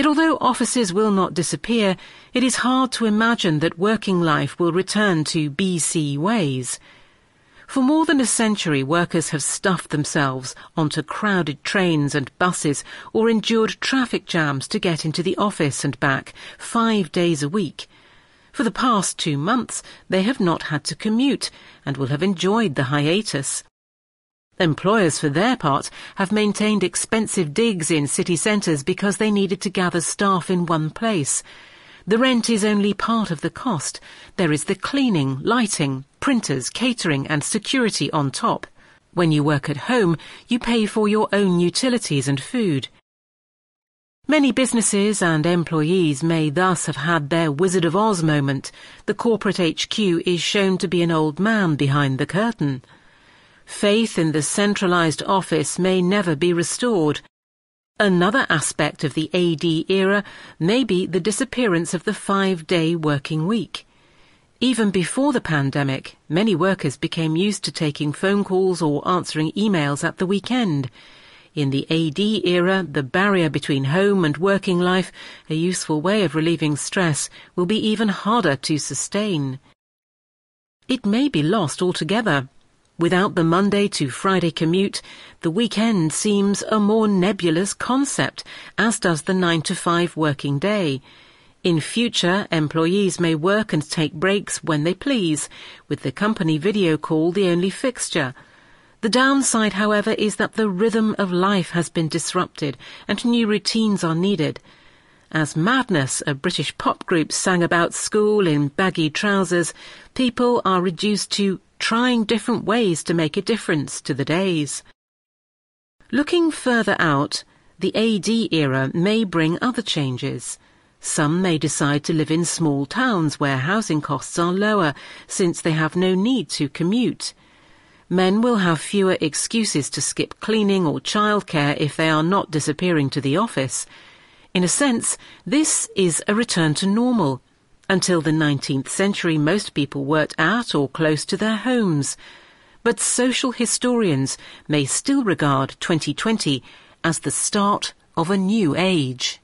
Yet although offices will not disappear, it is hard to imagine that working life will return to BC ways. For more than a century, workers have stuffed themselves onto crowded trains and buses or endured traffic jams to get into the office and back 5 days a week. For the past 2 months, they have not had to commute and will have enjoyed the hiatus. Employers, for their part, have maintained expensive digs in city centres because they needed to gather staff in one place. The rent is only part of the cost. There is the cleaning, lighting, printers, catering and security on top. When you work at home, you pay for your own utilities and food. Many businesses and employees may thus have had their Wizard of Oz moment. The corporate HQ is shown to be an old man behind the curtain. Faith in the centralised office may never be restored. Another aspect of the AD era may be the disappearance of the 5-day working week. Even before the pandemic, many workers became used to taking phone calls or answering emails at the weekend. In the AD era, the barrier between home and working life, a useful way of relieving stress, will be even harder to sustain. It may be lost altogether. Without the Monday to Friday commute, the weekend seems a more nebulous concept, as does the 9-to-5 working day. In future, employees may work and take breaks when they please, with the company video call the only fixture. The downside, however, is that the rhythm of life has been disrupted and new routines are needed. As Madness, a British pop group, sang about school in baggy trousers, people are reduced to trying different ways to make a difference to the days. Looking further out, the AD era may bring other changes. Some may decide to live in small towns where housing costs are lower, since they have no need to commute. Men will have fewer excuses to skip cleaning or childcare if they are not disappearing to the office. In a sense, this is a return to normal. Until the 19th century, most people worked at or close to their homes. But social historians may still regard 2020 as the start of a new age.